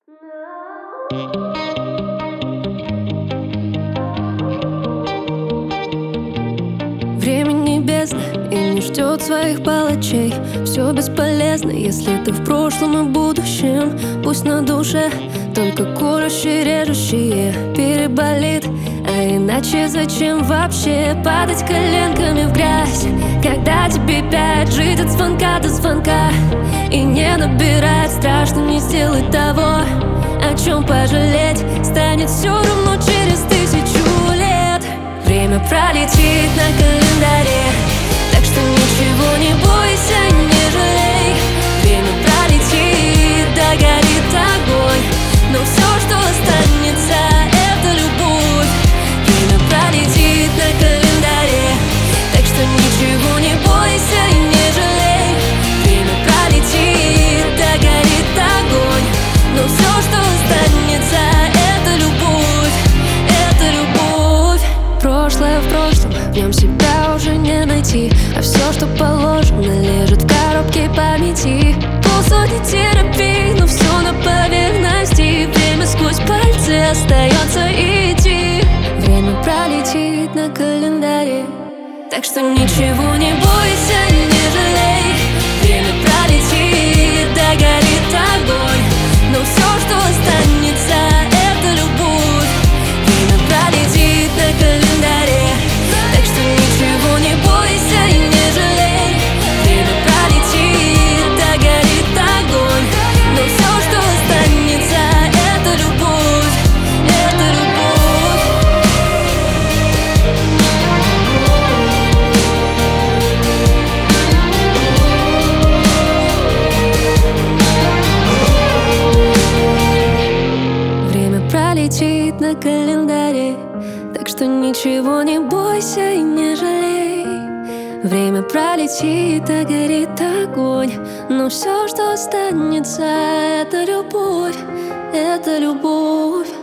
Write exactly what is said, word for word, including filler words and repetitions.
Времени бездна и не ждет своих палачей. Все бесполезно, если ты в прошлом и будущем. Пусть на душе только колющие, режущие переболит. А иначе зачем вообще падать коленками в грязь, когда тебе пять, жить от звонка до звонка и не набирать? Страшно не сделать того, о чем пожалеть станет все равно через тысячу лет. Время пролетит на календаре, так что ничего не бойся, не жалей. Время пролетит, догорит огонь, но все, что останется, это любовь. Время пролетит на календаре, так что ничего не бойся и не жалей. Время пролетит, догорит огонь, но все, что останется, это любовь, это любовь. Прошлое в прошлом, в нем себя уже не найти, а все, что положено, лежит в коробке памяти. Полсотни терапий, но все на поверхности. Время сквозь пальцы остается идти. Время пролетит на календаре, так что ничего не бойся, не жалей. Время пролетит, догорит огонь, но все, что останется, это любовь. Время пролетит на календаре, так что ничего не бойся и не жалей. Время пролетит, догорит огонь, но все, что останется, это любовь, это любовь. Время пролетит на календаре, так что ничего не бойся и не жалей. Время пролетит, догорит огонь, но все, что останется, это любовь, это любовь.